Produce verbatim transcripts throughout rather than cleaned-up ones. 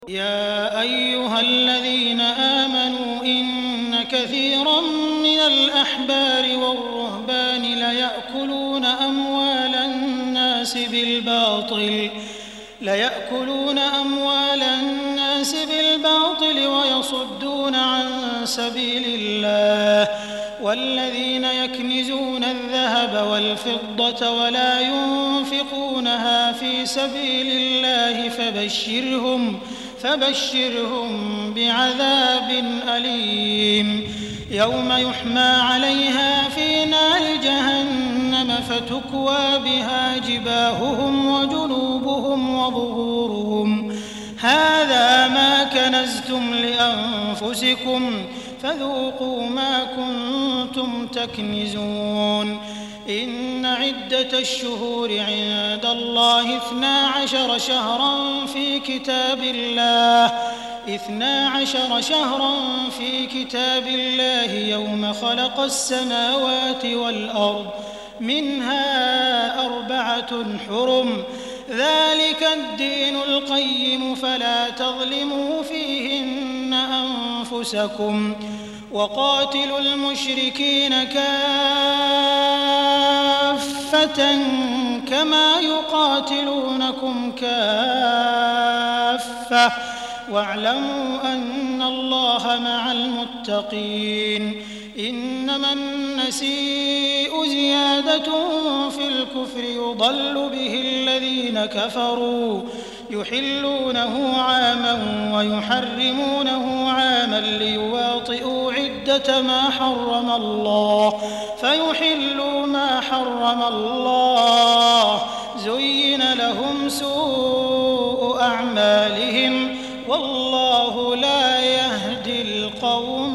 يا أيها الذين آمنوا إن كثيرا من الأحبار والرهبان ليأكلون أموال الناس بالباطل ليأكلون أموال الناس بالباطل ويصدون عن سبيل الله والذين يكنزون الذهب والفضة ولا ينفقونها في سبيل الله فبشرهم فبشرهم بعذاب أليم يوم يحمى عليها في نار جهنم فتكوى بها جباههم وجنوبهم وظهورهم هذا ما كنزتم لأنفسكم فذوقوا ما كنتم تكنزون إن عدة الشهور عند الله اثنا عشر شهرا في كتاب الله اثنا عشر شهرا في كتاب الله يوم خلق السماوات والأرض منها أربعة حرم ذلك الدين القيم فلا تظلموا فيهن أنفسكم وقاتلوا المشركين كافة كما يقاتلونكم كافة واعلموا أن الله مع المتقين إنما النسيء زيادة في الكفر يضل به الذين كفروا يحلونه عاما ويحرمونه عاما ليواطئوا عدة ما حرم الله فيحلوا ما حرم الله زين لهم سوء أعمالهم والله لا يهدي القوم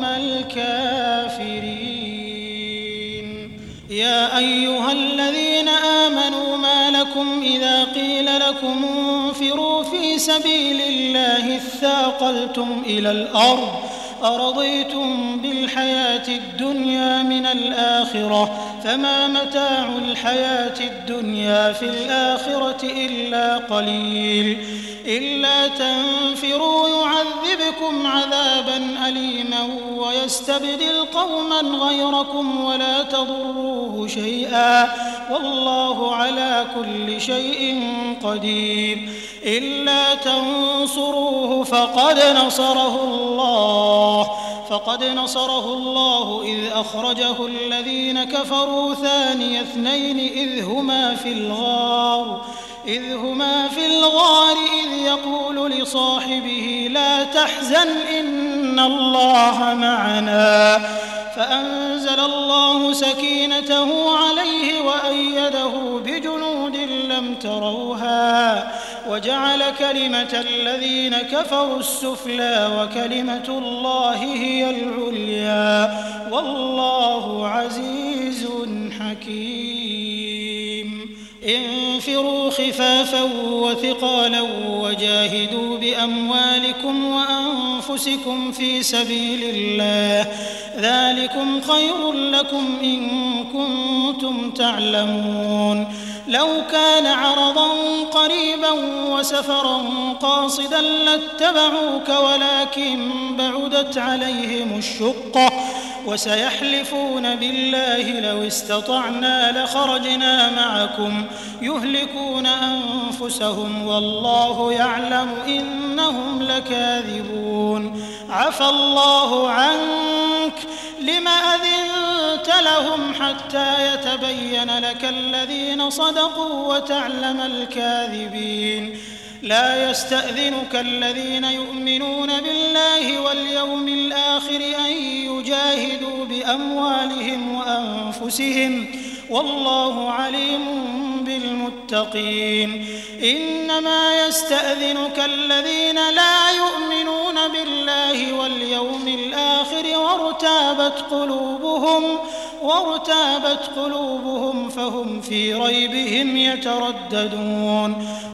الكافرين يا أيها الذين آمنوا ما لكم إذا قيل لكم انفروا في سبيل الله اثاقلتم إلى الأرض أرضيتم بالحياة الدنيا من الآخرة فما متاع الحياة الدنيا في الآخرة إلا قليل إلا تنفروا يعذبكم عذابا أليما ويستبدل قوما غيركم ولا تضروه شيئا والله على كل شيء قدير إلا تنصروه فقد نصره الله فقد نصره الله إذ أخرجه الذين كفروا ثاني اثنين إذ هما في الغار إذ هما في الغار إذ يقول لصاحبه لا تحزن إن الله معنا فأنزل الله سكينته عليه وأيده بجنود لم تروها وجعل كلمة الذين كفروا السفلى وكلمة الله هي العليا والله عزيز حكيم انفروا خفافا وثقالا وجاهدوا بأموالكم وأنفسكم في سبيل الله ذلكم خير لكم إن كنتم تعلمون لو كان عرضا قريبا وسفرا قاصدا لاتبعوك ولكن بعدت عليهم الشقة وسيحلفون بالله لو استطعنا لخرجنا معكم يهلكون أنفسهم والله يعلم إنهم لكاذبون عفى الله عنك لم أذنت لهم حتى يتبين لك الذين صدقوا وتعلم الكاذبين لا يستأذنك الذين يؤمنون بالله واليوم الآخر أن يجاهدوا بأموالهم وأنفسهم والله عليم بالمتقين إنما يستأذنك الذين لا يؤمنون بالله واليوم الآخر وارتابت قلوبهم وارتابت قلوبهم فهم في ريبهم يترددون